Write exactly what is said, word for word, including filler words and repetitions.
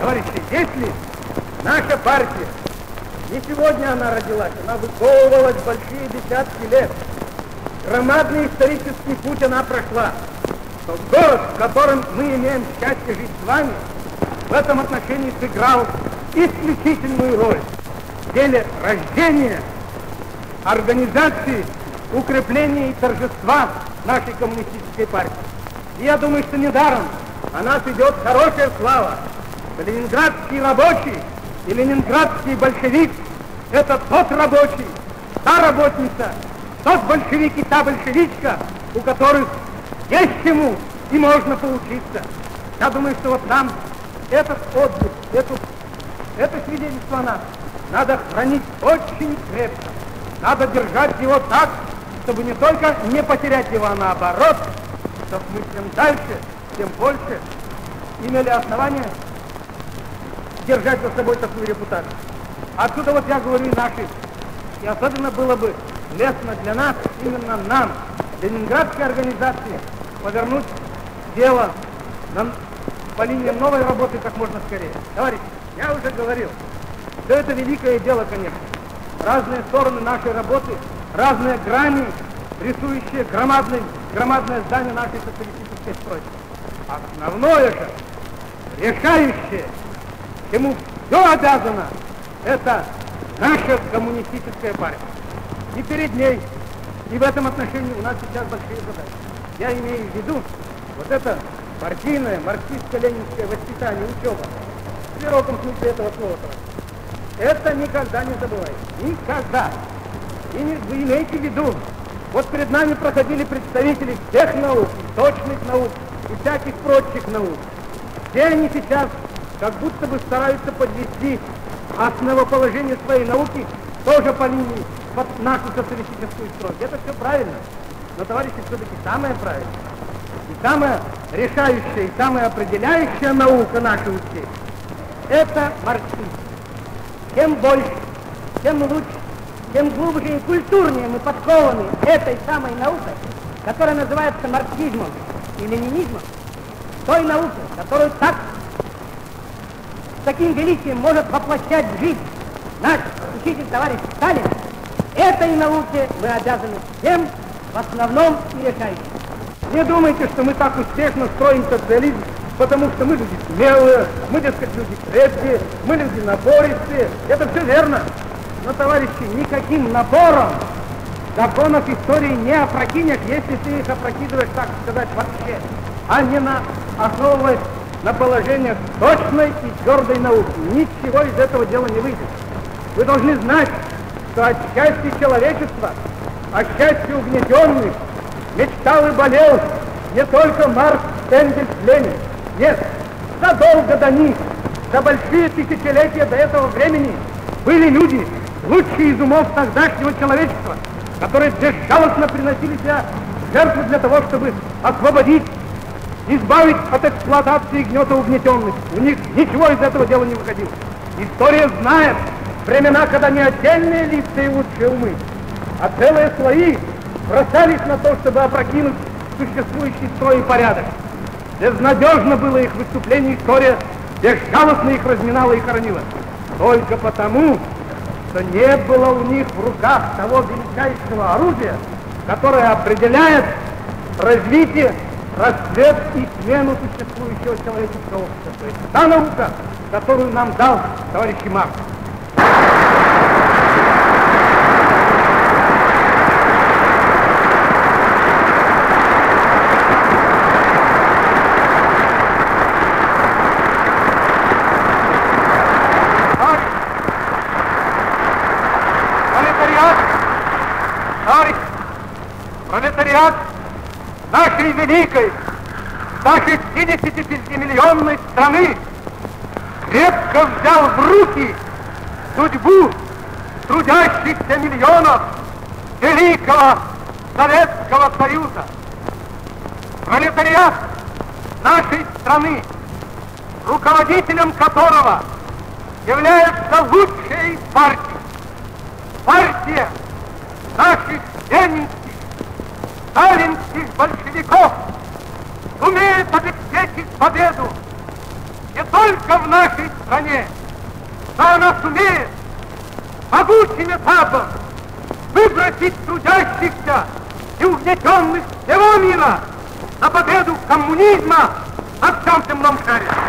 Товарищи, если наша партия, не сегодня она родилась, она выковывалась большие десятки лет, громадный исторический путь она прошла, то город, в котором мы имеем счастье жить с вами, в этом отношении сыграл исключительную роль в деле рождения, организации, укрепления и торжества нашей коммунистической партии. И я думаю, что недаром о нас идет хорошая слава. Ленинградский рабочий и ленинградский большевик – это тот рабочий, та работница, тот большевик и та большевичка, у которых есть чему и можно поучиться. Я думаю, что вот нам этот отзыв, эту, это свидетельство о нас надо хранить очень крепко. Надо держать его так, чтобы не только не потерять его, а наоборот, чтобы мы чем дальше, тем больше имели основания держать за собой такую репутацию. Отсюда вот я говорю и наши. И особенно было бы лестно для нас, именно нам, ленинградской организации, повернуть дело на, по линии новой работы как можно скорее. Товарищи, я уже говорил, что это великое дело, конечно. Разные стороны нашей работы, разные грани, рисующие громадный, громадное здание нашей социалистической стройки. Основное же, решающее, чему все обязано, это наша коммунистическая партия. И перед ней, и в этом отношении у нас сейчас большие задачи. Я имею в виду вот это партийное, марксистско-ленинское воспитание, учеба, в широком смысле этого слова. Это никогда не забывайте. Никогда. И не, вы имейте в виду, вот перед нами проходили представители всех наук, и точных наук, и всяких прочих наук. Все они сейчас как будто бы стараются подвести основоположение своей науки тоже по линии под нашу социалистическую стройку. Это все правильно. Но, товарищи, все-таки самое правильное, и самая решающая, и самая определяющая наука нашей успеха – это марксизм. Чем больше, тем лучше, тем глубже и культурнее мы подкованы этой самой наукой, которая называется марксизмом и ленинизмом, той наукой, которую так, с таким величием может воплощать в жизнь наш учитель товарищ Сталин, этой науке мы обязаны всем в основном и решающим. Не думайте, что мы так успешно строим социализм, потому что мы люди смелые, мы, дескать, люди крепкие, мы люди напористые. Это все верно. Но, товарищи, никаким напором законов истории не опрокинешь, если ты их опрокидываешь, так сказать, вообще, а не на, основываясь на положениях точной и твердой науки. Ничего из этого дела не выйдет. Вы должны знать, что о счастье человечества, о счастье угнетенных мечтал и болел не только Маркс, Энгельс, Ленин. Нет, задолго до них, за большие тысячелетия до этого времени были люди, лучшие из умов тогдашнего человечества, которые безжалостно приносили себя в жертву для того, чтобы освободить, избавить от эксплуатации и гнета угнетенных. У них ничего из этого дела не выходило. История знает времена, когда не отдельные лица и лучшие умы, а целые слои бросались на то, чтобы опрокинуть существующий строй и порядок. Безнадежно было их выступление, история безжалостно их разминала и хоронила. Только потому, что не было у них в руках того величайшего оружия, которое определяет развитие, расцвет и смену существующего человеческого общества. То есть та наука, которую нам дал товарищ Маркс. Пролетариат нашей великой, ста шестидесятипятимиллионной страны крепко взял в руки судьбу трудящихся миллионов великого Советского Союза. Пролетариат нашей страны, руководителем которого является лучшая из партий, партия наших ленинских, сталинских большевиков, умеет обеспечить победу не только в нашей стране, но она сумеет могучим этапом выбросить трудящихся и угнетенных всего мира на победу коммунизма на всем земном шаре.